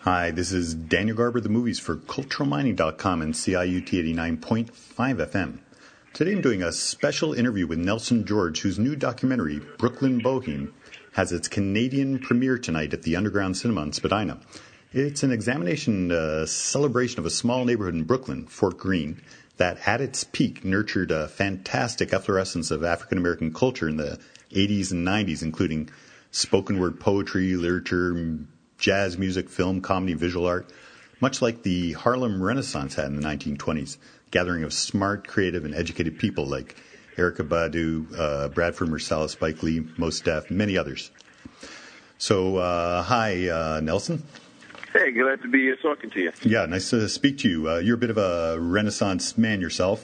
Hi, this is Daniel Garber, the movies for culturalmining.com and CIUT 89.5 FM. Today I'm doing a special interview with Nelson George, whose new documentary, Brooklyn Boheme, has its Canadian premiere tonight at the Underground Cinema in Spadina. It's an celebration of a small neighborhood in Brooklyn, Fort Greene, that at its peak nurtured a fantastic efflorescence of African-American culture in the 80s and 90s, including spoken word poetry, literature, jazz music, film, comedy, visual art, much like the Harlem Renaissance had in the 1920s, gathering of smart, creative, and educated people like Erykah Badu, Bradford Marsalis, Spike Lee, Mos Def, many others. So, hi, Nelson. Hey, glad to be here talking to you. Yeah, nice to speak to you. You're a bit of a Renaissance man yourself.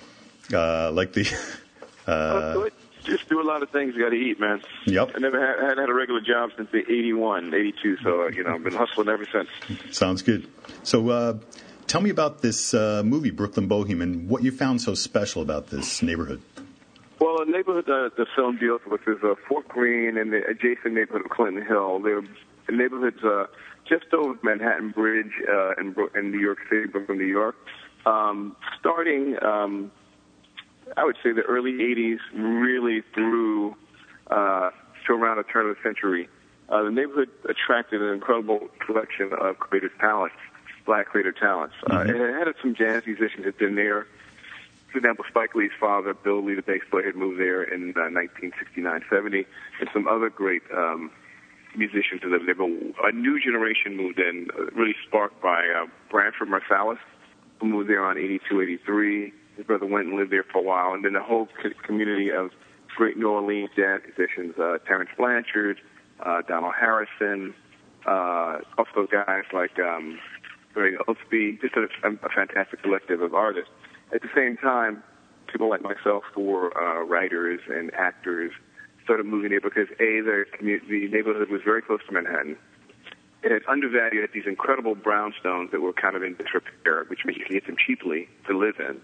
Just do a lot of things. You got to eat, man. Yep. I never hadn't had a regular job since 81, 82, so, I've been hustling ever since. Sounds good. So, tell me about this movie, Brooklyn Boheme, and what you found so special about this neighborhood. Well, the neighborhood the film deals with is Fort Greene and the adjacent neighborhood of Clinton Hill. They're neighborhoods just over Manhattan Bridge in New York City, Brooklyn, New York. Starting, I would say, the early 80s, really through to around the turn of the century. The neighborhood attracted an incredible collection of creative talents, black creative talents. And it had some jazz musicians that had been there. For example, Spike Lee's father, Bill Lee, the bass player, had moved there in 1969-70, and some other great musicians that lived there. But a new generation moved in, really sparked by Bradford Marsalis, who moved there on 82, 83. His brother went and lived there for a while, and then the whole community of great New Orleans jazz musicians, Terrence Blanchard, Donald Harrison, also guys like Ray Osby, just a fantastic collective of artists. At the same time, people like myself who were writers and actors started moving there because, the neighborhood was very close to Manhattan. It had undervalued at these incredible brownstones that were kind of in disrepair, which means you can get them cheaply to live in.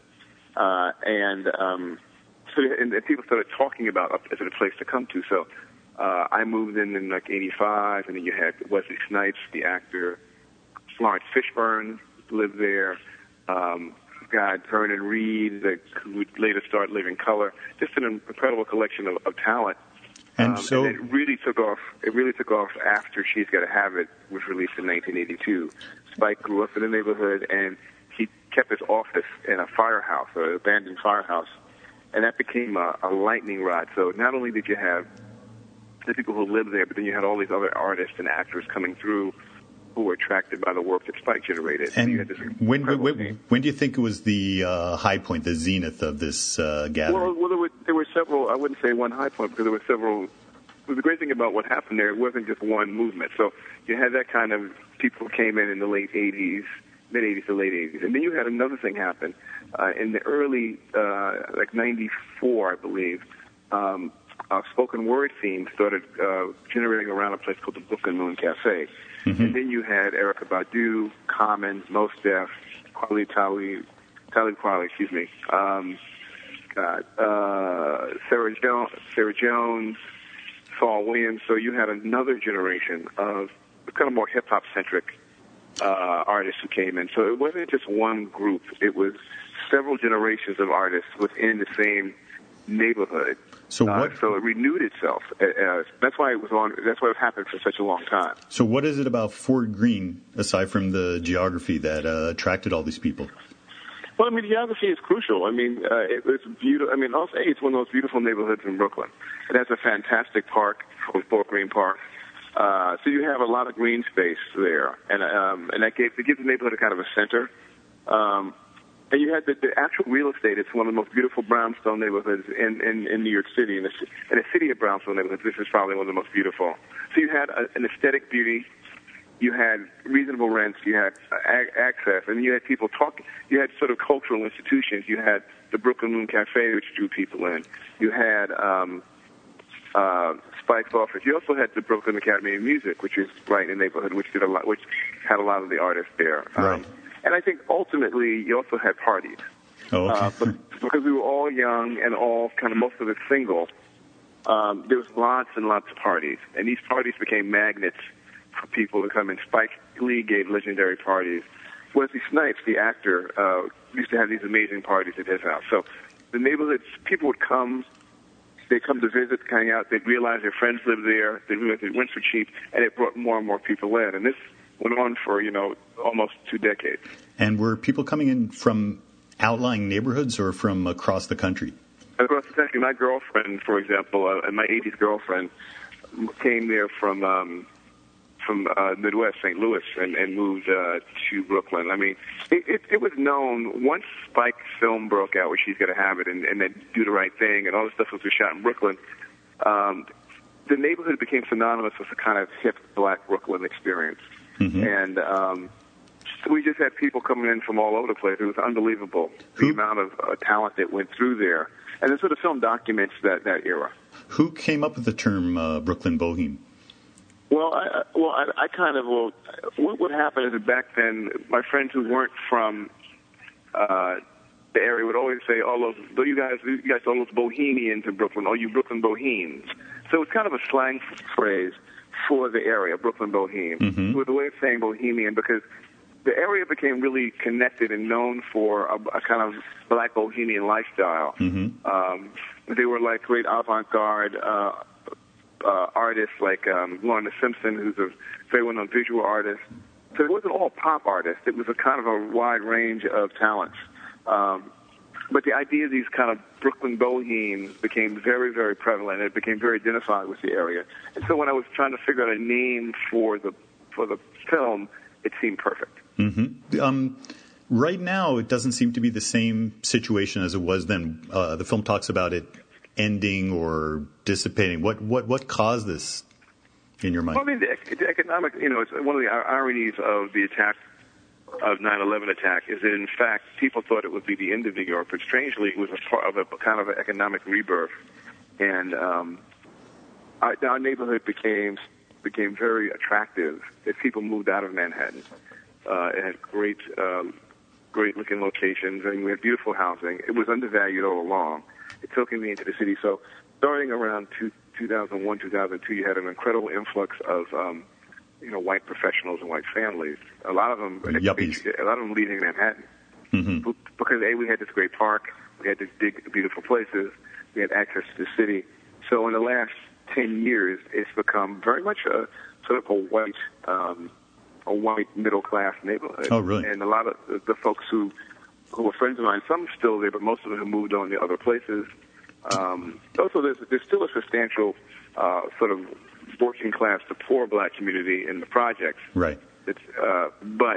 So people started talking about it as a place to come to. So I moved in like 85, and then you had Wesley Snipes, the actor. Lawrence Fishburne lived there. Vernon Reed, who would later start Living Color. Just an incredible collection of talent. And it really took off. It really took off after She's Gotta Have It was released in 1982. Spike grew up in the neighborhood, and he kept his office in a firehouse, an abandoned firehouse, and that became a lightning rod. So not only did you have the people who lived there, but then you had all these other artists and actors coming through who were attracted by the work that Spike generated. And when do you think it was the high point, the zenith of this gathering? Well, there were several. I wouldn't say one high point because there were several. The great thing about what happened there, it wasn't just one movement. So you had that kind of people who came in the late 80s, mid-80s to late 80s. And then you had another thing happen. In the early, like 94, I believe, a spoken word scene started generating around a place called the Brooklyn Moon Cafe. Mm-hmm. And then you had Erykah Badu, Common, Mos Def, Talib Kweli, Sarah Jones, Saul Williams. So you had another generation of kind of more hip-hop centric artists who came in. So it wasn't just one group. It was several generations of artists within the same neighborhood. So it renewed itself. That's why it was on. That's why it happened for such a long time. So what is it about Fort Greene, aside from the geography, that attracted all these people? Well, I mean, geography is crucial. I mean, it was beautiful. I mean, also, it's one of those beautiful neighborhoods in Brooklyn. It has a fantastic park, Fort Greene Park. So you have a lot of green space there, and that gives the neighborhood a kind of a center. And you had the actual real estate. It's one of the most beautiful brownstone neighborhoods in New York City. In the city of brownstone neighborhoods, this is probably one of the most beautiful. So you had an aesthetic beauty. You had reasonable rents. You had access. And you had people talking. You had sort of cultural institutions. You had the Brooklyn Moon Cafe, which drew people in. You had Spike's office. You also had the Brooklyn Academy of Music, which is right in the neighborhood, which had a lot of the artists there. Right. And I think ultimately you also had parties. Oh, okay. But because we were all young and all kind of most of it single, there was lots and lots of parties. And these parties became magnets for people to come in. Spike Lee gave legendary parties. Wesley Snipes, the actor, used to have these amazing parties at his house. So the neighborhoods, people would come. They'd come to visit, hang out. They'd realize their friends lived there. They realized it went for cheap, and it brought more and more people in. And this went on for, almost 2 decades. And were people coming in from outlying neighborhoods or from across the country? Across the country. My girlfriend, for example, my 80s girlfriend, came there from Midwest, St. Louis, and moved to Brooklyn. I mean, it was known once Spike's film broke out, where She's Gotta Have It, and then Do the Right Thing, and all this stuff was shot in Brooklyn. The neighborhood became synonymous with a kind of hip black Brooklyn experience. Mm-hmm. And so we just had people coming in from all over the place. It was unbelievable, the amount of talent that went through there. And then so the film documents that era. Who came up with the term Brooklyn Boheme? What would happen is that back then, my friends who weren't from the area would always say, you guys all those bohemians in Brooklyn, all you Brooklyn bohemes. So it's kind of a slang phrase for the area, Brooklyn Boheme. Mm-hmm. It was a way of saying bohemian because the area became really connected and known for a kind of black bohemian lifestyle. Mm-hmm. They were like great avant-garde artists like Lorna Simpson, who's a very well-known visual artist. So it wasn't all pop artists. It was a kind of a wide range of talents. But the idea of these kind of Brooklyn bohemes became very, very prevalent. It became very identified with the area. And so when I was trying to figure out a name for the film, it seemed perfect. Mm-hmm. Right now, it doesn't seem to be the same situation as it was then. The film talks about it ending or dissipating. What caused this in your mind? Well, I mean, the economic, it's one of the ironies of the attack, of 9/11 attack, is that in fact people thought it would be the end of New York, but strangely it was a part of a kind of an economic rebirth. And our neighborhood became very attractive as people moved out of Manhattan. It had great looking locations, and we had beautiful housing. It was undervalued all along. It took me into the city. So starting around 2001, 2002, you had an incredible influx of white professionals and white families. A lot of them leaving Manhattan. Mm-hmm. Because we had this great park, we had these big, beautiful places, we had access to the city. So in the last 10 years, it's become very much a sort of a white middle class neighborhood. Oh, really? And a lot of the folks who were friends of mine, some are still there, but most of them have moved on to other places. Also, there's still a substantial sort of working class to poor black community in the projects. Right. But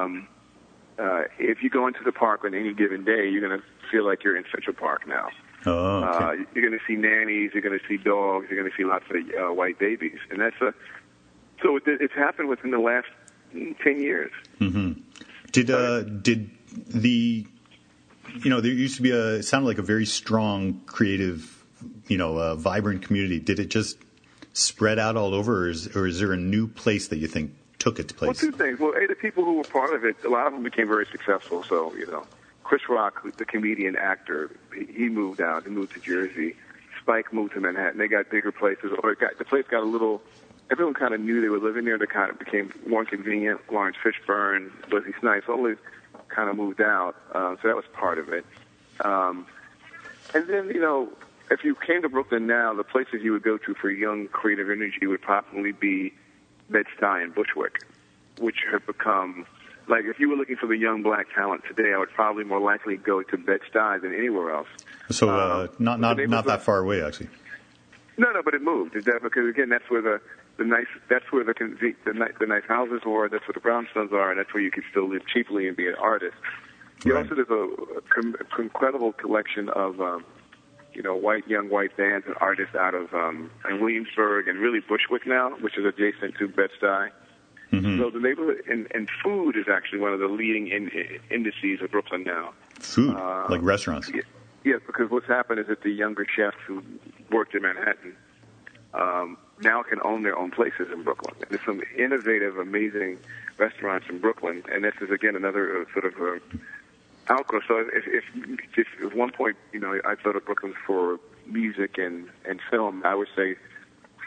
if you go into the park on any given day, you're going to feel like you're in Central Park now. Oh, okay. You're going to see nannies, you're going to see dogs, you're going to see lots of white babies, and so it's happened within the last 10 years. Mm-hmm. Did the there used to be it sounded like a very strong, creative, vibrant community. Did it just spread out all over, or is there a new place that you think took its place? Well, two things. Well, the people who were part of it, a lot of them became very successful. So, Chris Rock, the comedian actor, he moved out. He moved to Jersey. Spike moved to Manhattan. They got bigger places. The place got a little. Everyone kind of knew they were living there. They kind of became more convenient. Lawrence Fishburne, Wesley Snipes, all these kind of moved out. So that was part of it. And then, if you came to Brooklyn now, the places you would go to for young creative energy would probably be Bed-Stuy and Bushwick, which have become, like, if you were looking for the young black talent today, I would probably more likely go to Bed-Stuy than anywhere else. So not that far away, actually. No, but it moved. Because again, that's where the nice nice houses were. That's where the brownstones are, and that's where you can still live cheaply and be an artist. Right. Also, there's an incredible collection of young white bands and artists out of in Williamsburg and really Bushwick now, which is adjacent to Bed-Stuy. Mm-hmm. So the neighborhood and food is actually one of the leading indices of Brooklyn now. Food, like restaurants. Yes, because what's happened is that the younger chefs who worked in Manhattan now can own their own places in Brooklyn. And there's some innovative, amazing restaurants in Brooklyn, and this is, again, another sort of outgrowth. So if at one point, I thought of Brooklyn for music and film, I would say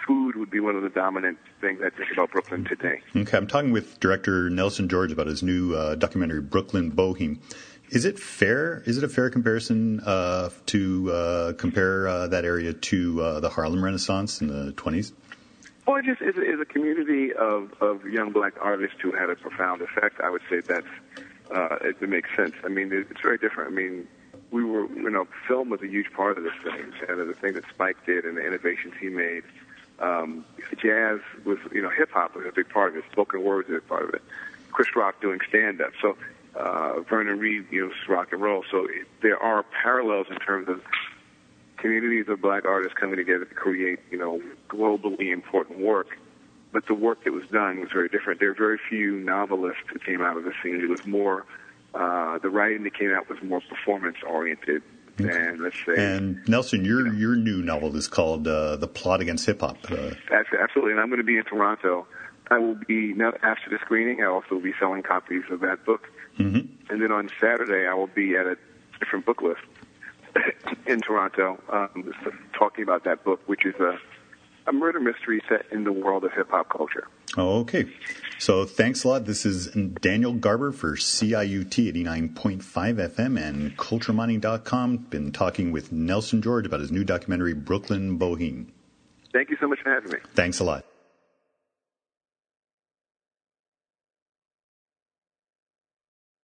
food would be one of the dominant things I think about Brooklyn today. Okay, I'm talking with director Nelson George about his new documentary, Brooklyn Boheme. Is it fair? Is it a fair comparison to compare that area to the Harlem Renaissance in the 20s? Well, it just is a community of young black artists who had a profound effect. I would say it makes sense. I mean, it's very different. I mean, we were, film was a huge part of this thing, and the thing that Spike did and the innovations he made. Jazz was, hip-hop was a big part of it. Spoken word was a big part of it. Chris Rock doing stand-up. So Vernon Reid, rock and roll. So there are parallels in terms of communities of black artists coming together to create, globally important work. But the work that was done was very different. There are very few novelists who came out of the scene. It was more, the writing that came out was more performance-oriented than, let's say... And Nelson, your new novel is called The Plot Against Hip Hop. Absolutely, and I'm going to be in Toronto. I will be, after the screening, I also will be selling copies of that book. Mm-hmm. And then on Saturday, I will be at a different book list in Toronto, talking about that book, which is a murder mystery set in the world of hip-hop culture. Oh, okay. So thanks a lot. This is Daniel Garber for CIUT 89.5 FM and CultureMining.com. Been talking with Nelson George about his new documentary, Brooklyn Boheme. Thank you so much for having me. Thanks a lot.